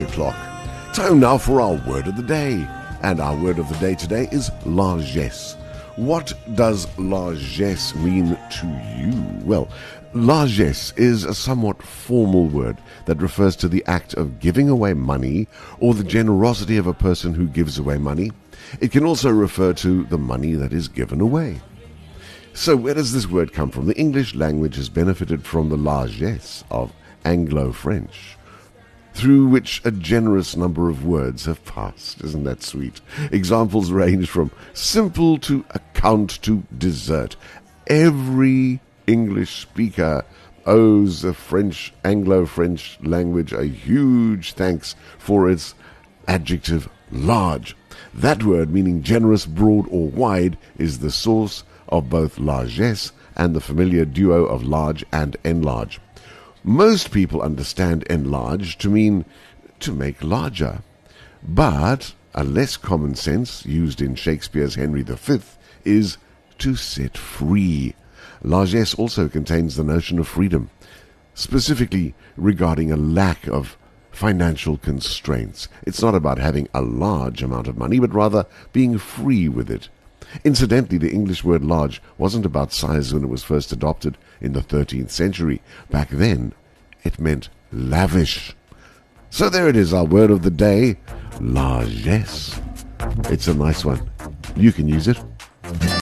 O'clock. Time now for our word of the day. And our word of the day today is largesse. What does largesse mean to you? Well, largesse is a somewhat formal word that refers to the act of giving away money or the generosity of a person who gives away money. It can also refer to the money that is given away. So where does this word come from? The English language has benefited from the largesse of Anglo-French, through which a generous number of words have passed. Isn't that sweet? Examples range from simple to account to dessert. Every English speaker owes the Anglo-French language a huge thanks for its adjective large. That word, meaning generous, broad, or wide, is the source of both largesse and the familiar duo of large and enlarge. Most people understand enlarge to mean to make larger, but a less common sense, used in Shakespeare's Henry V, is to set free. Largesse also contains the notion of freedom, specifically regarding a lack of financial constraints. It's not about having a large amount of money, but rather being free with it. Incidentally, the English word large wasn't about size when it was first adopted in the 13th century. Back then, it meant lavish. So there it is, our word of the day, largesse. It's a nice one. You can use it.